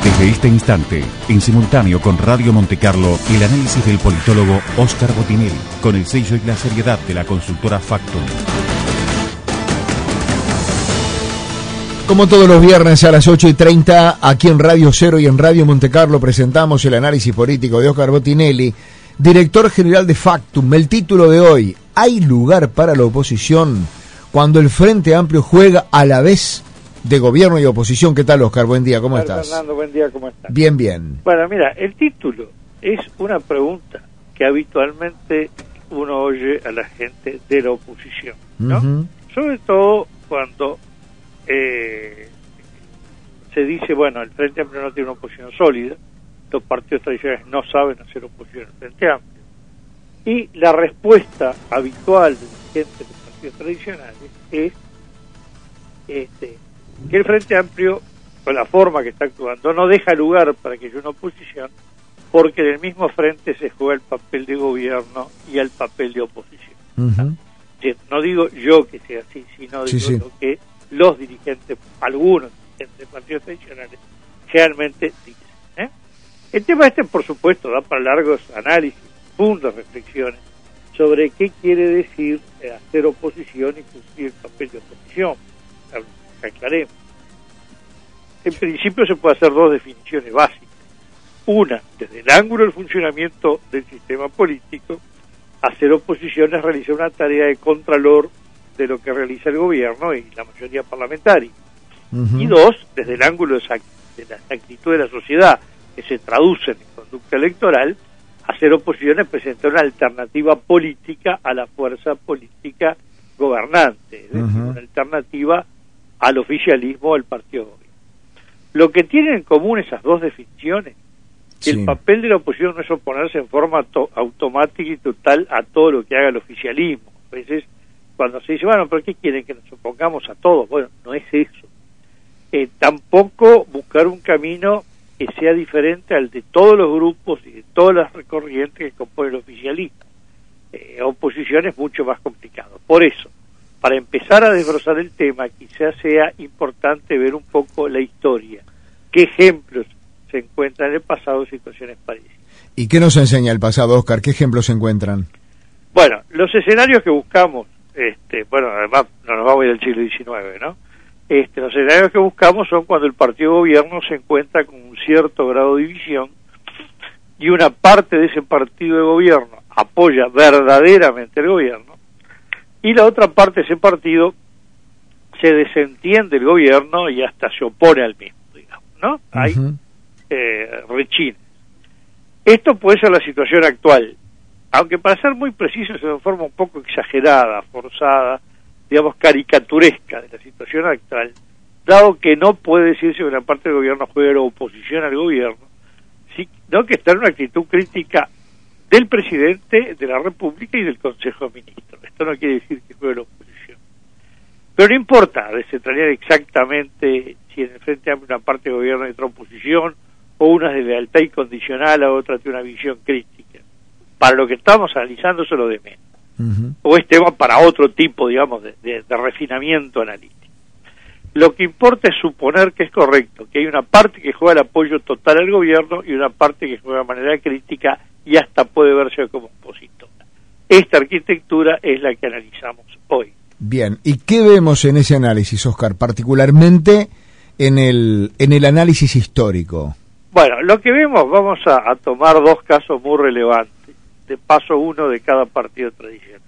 Desde este instante, en simultáneo con Radio Montecarlo, el análisis del politólogo Óscar Botinelli, con el sello y la seriedad de la consultora Factum. Como todos los viernes a las 8:30, aquí en Radio Cero y en Radio Montecarlo presentamos el análisis político de Óscar Botinelli, director general de Factum. El título de hoy: ¿hay lugar para la oposición cuando el Frente Amplio juega a la vez de gobierno y oposición? ¿Qué tal, Óscar? Buen día, ¿cómo estás? Fernando, buen día, ¿cómo estás? Bien, bien. Bueno, mira, el título es una pregunta que habitualmente uno oye a la gente de la oposición, ¿no? Uh-huh. Sobre todo cuando se dice, bueno, el Frente Amplio no tiene una oposición sólida, los partidos tradicionales no saben hacer oposición al Frente Amplio, y la respuesta habitual de la gente de los partidos tradicionales es que el Frente Amplio, con la forma que está actuando, no deja lugar para que haya una oposición, porque en el mismo frente se juega el papel de gobierno y el papel de oposición. Uh-huh. No digo yo que sea así, sino digo lo que los dirigentes, algunos dirigentes de partidos tradicionales, generalmente dicen. El tema por supuesto, da para largos análisis, profundas reflexiones sobre qué quiere decir hacer oposición y cumplir el papel de oposición. Aclaremos. En principio se puede hacer dos definiciones básicas. Una, desde el ángulo del funcionamiento del sistema político, hacer oposición es realizar una tarea de contralor de lo que realiza el gobierno y la mayoría parlamentaria. Uh-huh. Y dos, desde el ángulo de la actitud de la sociedad, que se traduce en conducta electoral, hacer oposición es presentar una alternativa política a la fuerza política gobernante, es decir, uh-huh, una alternativa al oficialismo o al partido gobierno. Lo que tienen en común esas dos definiciones, que el papel de la oposición no es oponerse en forma automática y total a todo lo que haga el oficialismo. A veces cuando se dice, bueno, ¿pero qué quieren? ¿Que nos opongamos a todos? Bueno, no es eso. Tampoco buscar un camino que sea diferente al de todos los grupos y de todas las corrientes que componen el oficialismo. Oposición es mucho más complicado. Por eso, para empezar a desbrozar el tema, quizás sea importante ver un poco la historia. ¿Qué ejemplos se encuentran en el pasado de situaciones parecidas? ¿Y qué nos enseña el pasado, Óscar? ¿Qué ejemplos se encuentran? Bueno, los escenarios que buscamos, bueno, además no nos vamos a ir al siglo XIX, ¿no? Los escenarios que buscamos son cuando el partido gobierno se encuentra con un cierto grado de división y una parte de ese partido de gobierno apoya verdaderamente el gobierno y la otra parte de ese partido se desentiende del gobierno y hasta se opone al mismo, digamos, ¿no? Hay rechines. Esto puede ser la situación actual, aunque para ser muy preciso es de forma un poco exagerada, forzada, digamos caricaturesca de la situación actual, dado que no puede decirse que una parte del gobierno juegue la oposición al gobierno, sino que está en una actitud crítica del presidente de la República y del Consejo de Ministros. Esto no quiere decir que juegue la oposición. Pero no importa descentralizar exactamente si en el Frente Amplio una parte del gobierno y otra oposición, o una de lealtad incondicional, a otra de una visión crítica. Para lo que estamos analizando eso es lo de menos. Uh-huh. O es tema para otro tipo, digamos, de refinamiento analítico. Lo que importa es suponer que es correcto, que hay una parte que juega el apoyo total al gobierno y una parte que juega de manera crítica y hasta puede verse como opositora. Esta arquitectura es la que analizamos hoy. Bien, ¿y qué vemos en ese análisis, Óscar, particularmente en el análisis histórico? Bueno, lo que vemos, vamos a tomar dos casos muy relevantes, de paso uno de cada partido tradicional.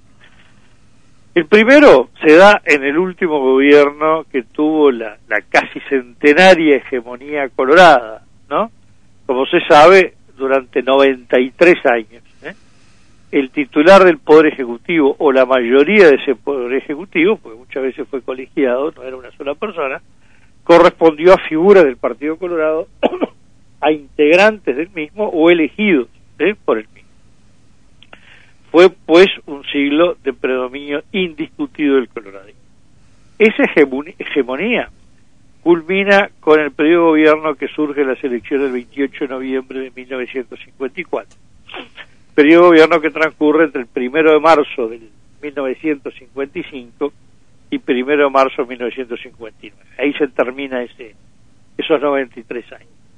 El primero se da en el último gobierno que tuvo la casi centenaria hegemonía colorada, ¿no? Como se sabe, durante 93 años, el titular del Poder Ejecutivo, o la mayoría de ese Poder Ejecutivo, porque muchas veces fue colegiado, no era una sola persona, correspondió a figuras del Partido Colorado, a integrantes del mismo o elegidos por el mismo. Fue pues un siglo de predominio indiscutido del coloradismo. Esa hegemonía culmina con el periodo de gobierno que surge en las elecciones del 28 de noviembre de 1954. Periodo de gobierno que transcurre entre el 1 de marzo del 1955 y 1 de marzo de 1959. Ahí se termina esos 93 años.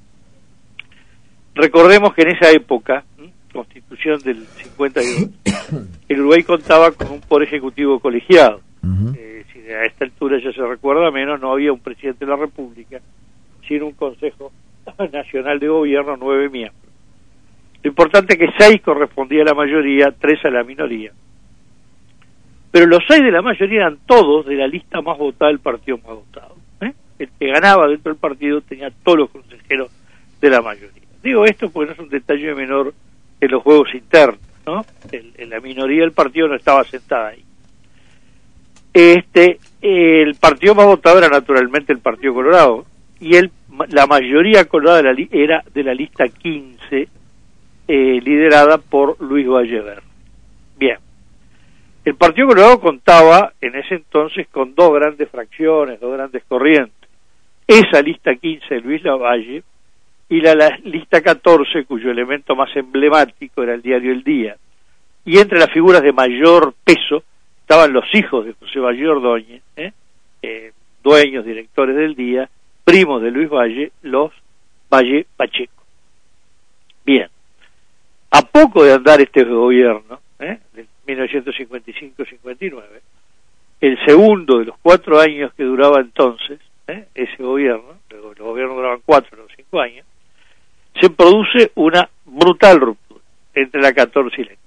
Recordemos que en esa época, Constitución del 52, el Uruguay contaba con un poder ejecutivo colegiado. Si a esta altura ya se recuerda menos, no había un presidente de la República, sino un Consejo Nacional de Gobierno, 9 miembros. Lo importante es que 6 correspondía a la mayoría, 3 a la minoría. Pero los 6 de la mayoría eran todos de la lista más votada del partido más votado. El que ganaba dentro del partido tenía todos los consejeros de la mayoría. Digo esto porque no es un detalle menor en los juegos internos, ¿no? La minoría del partido no estaba sentada ahí. El partido más votado era naturalmente el Partido Colorado, y la mayoría colorada era de la lista 15, liderada por Luis Vallever. Bien. El Partido Colorado contaba en ese entonces con 2 grandes fracciones, 2 grandes corrientes. Esa lista 15 de Luis Lavalle y la lista 14, cuyo elemento más emblemático era el diario El Día. Y entre las figuras de mayor peso estaban los hijos de José Valle Ordóñez, dueños, directores del Día, primos de Luis Valle, los Valle Pacheco. Bien. A poco de andar este gobierno, de 1955-59, el segundo de los 4 años que duraba entonces, ese gobierno, los gobiernos duraban 4 o 5 años, se produce una brutal ruptura entre la 14 y la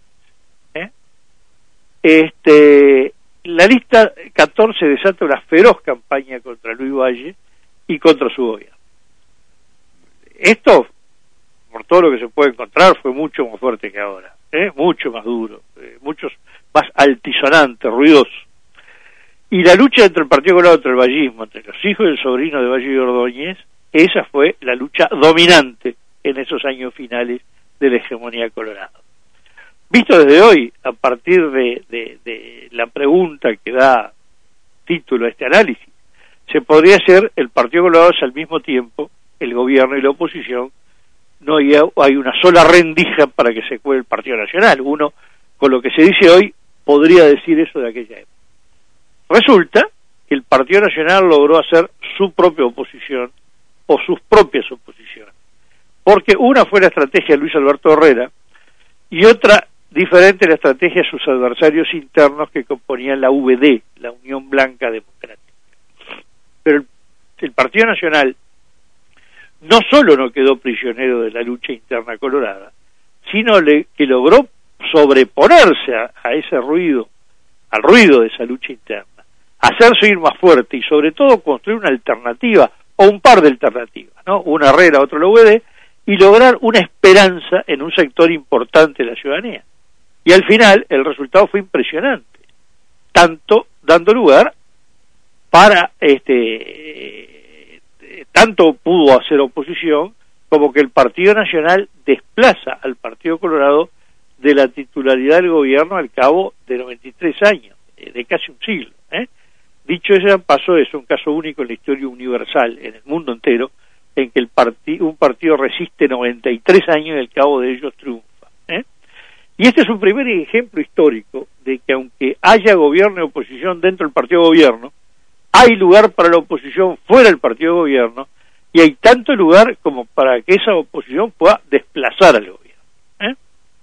15. La lista 14 desata una feroz campaña contra Luis Valle y contra su gobierno. Esto, por todo lo que se puede encontrar, fue mucho más fuerte que ahora, mucho más duro, mucho más altisonante, ruidoso. Y la lucha entre el Partido Colorado, entre el vallismo, entre los hijos y el sobrino de Valle y Ordóñez, esa fue la lucha dominante en esos años finales de la hegemonía colorada. Visto desde hoy, a partir de la pregunta que da título a este análisis, se podría hacer el Partido Colorado es al mismo tiempo el gobierno y la oposición. No hay una sola rendija para que se cuele el Partido Nacional. Uno, con lo que se dice hoy, podría decir eso de aquella época. Resulta que el Partido Nacional logró hacer su propia oposición o sus propias oposiciones, porque una fue la estrategia de Luis Alberto Herrera y otra diferente la estrategia de sus adversarios internos que componían la UBD, la Unión Blanca Democrática. Pero el Partido Nacional no solo no quedó prisionero de la lucha interna colorada, sino que logró sobreponerse a ese ruido, al ruido de esa lucha interna, hacerse ir más fuerte y sobre todo construir una alternativa o un par de alternativas, ¿no? Una Herrera, otro la UBD, y lograr una esperanza en un sector importante de la ciudadanía. Y al final el resultado fue impresionante, tanto dando lugar para tanto pudo hacer oposición como que el Partido Nacional desplaza al Partido Colorado de la titularidad del gobierno al cabo de 93 años, de casi un siglo. Dicho ese paso, es un caso único en la historia universal, en el mundo entero, en que un partido resiste 93 años y al cabo de ellos triunfa. Y este es un primer ejemplo histórico de que aunque haya gobierno y oposición dentro del partido de gobierno, hay lugar para la oposición fuera del partido de gobierno, y hay tanto lugar como para que esa oposición pueda desplazar al gobierno.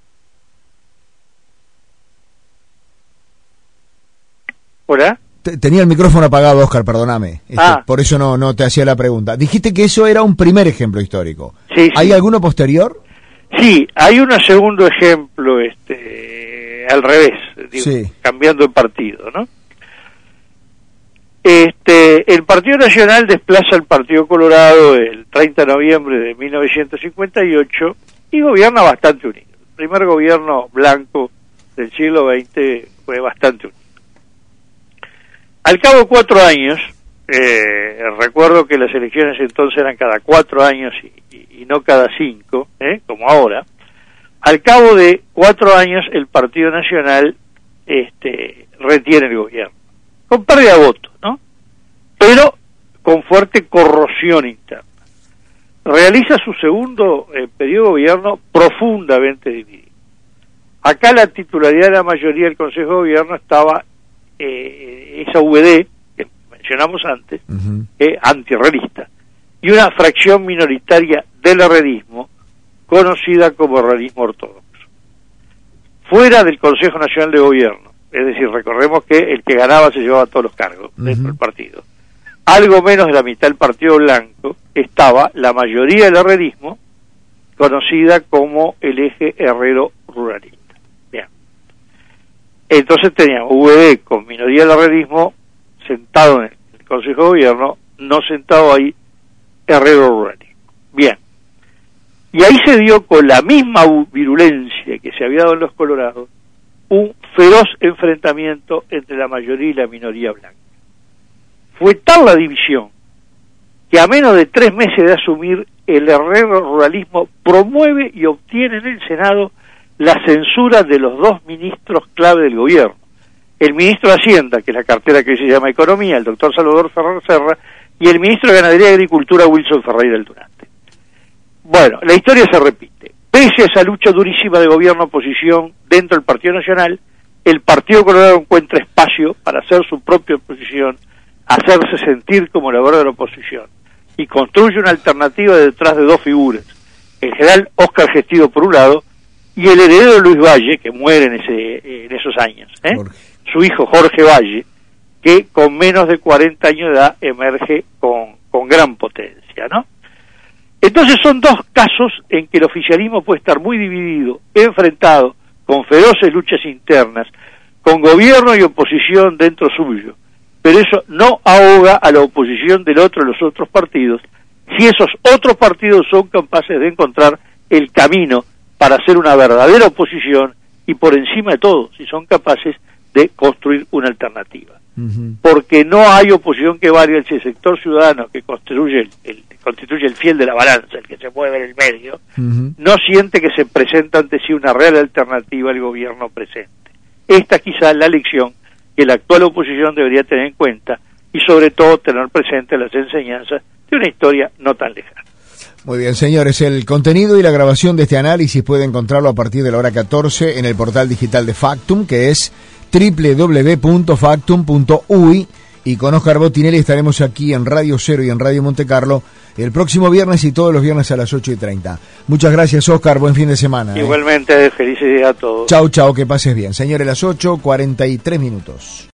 ¿Hola? Tenía el micrófono apagado, Óscar, perdóname. Por eso no te hacía la pregunta. Dijiste que eso era un primer ejemplo histórico. Sí, ¿hay sí. alguno posterior? Sí, hay un segundo ejemplo, al revés, digo, sí, cambiando de partido, ¿no? El Partido Nacional desplaza al Partido Colorado el 30 de noviembre de 1958 y gobierna bastante unido. El primer gobierno blanco del siglo XX fue bastante unido. Al cabo de 4 años, recuerdo que las elecciones entonces eran cada 4 años y no cada 5, como ahora. Al cabo de 4 años el Partido Nacional retiene el gobierno, con pérdida de votos, ¿no? Pero con fuerte corrosión interna. Realiza su segundo periodo de gobierno profundamente dividido. Acá la titularidad de la mayoría del Consejo de Gobierno estaba esa VD que mencionamos antes, antirrealista, y una fracción minoritaria del herrerismo conocida como realismo ortodoxo, fuera del Consejo Nacional de Gobierno. Es decir, recordemos que el que ganaba se llevaba todos los cargos dentro del partido. Algo menos de la mitad del Partido Blanco estaba la mayoría del herrerismo, conocida como el eje herrero ruralista. Bien. Entonces teníamos VD con minoría del herrerismo sentado en el Consejo de Gobierno, no sentado ahí herrero ruralismo. Bien. Y ahí se dio, con la misma virulencia que se había dado en los Colorados, un feroz enfrentamiento entre la mayoría y la minoría blanca. Fue tal la división que a menos de 3 meses de asumir, el herrero ruralismo promueve y obtiene en el Senado la censura de los 2 ministros clave del gobierno. El ministro de Hacienda, que es la cartera que hoy se llama Economía, el doctor Salvador Ferrer Serra, y el ministro de Ganadería y Agricultura, Wilson Ferreira del Durante. Bueno, la historia se repite. Pese a esa lucha durísima de gobierno-oposición dentro del Partido Nacional, el Partido Colorado encuentra espacio para hacer su propia oposición, hacerse sentir como la verdadera oposición, y construye una alternativa detrás de 2 figuras: el general Óscar Gestido por un lado, y el heredero Luis Valle, que muere en esos años, su hijo Jorge Valle, que con menos de 40 años de edad emerge con gran potencia, ¿no? Entonces son 2 casos en que el oficialismo puede estar muy dividido, enfrentado, con feroces luchas internas, con gobierno y oposición dentro suyo, pero eso no ahoga a la oposición de los otros partidos, si esos otros partidos son capaces de encontrar el camino para hacer una verdadera oposición, y por encima de todo, si son capaces de construir una alternativa. Porque no hay oposición que valga si el sector ciudadano, que constituye el fiel de la balanza, el que se mueve en el medio, no siente que se presenta ante sí una real alternativa al gobierno presente. Esta es quizás la lección que la actual oposición debería tener en cuenta, y sobre todo tener presente las enseñanzas de una historia no tan lejana. Muy bien, señores, el contenido y la grabación de este análisis puede encontrarlo a partir de la hora 14 en el portal digital de Factum, que es www.factum.uy, y con Óscar Botinelli estaremos aquí en Radio Cero y en Radio Montecarlo el próximo viernes y todos los viernes a las 8:30. Muchas gracias, Óscar, buen fin de semana. Igualmente, felicidades a todos. Chau, que pases bien. Señores, las 8:43.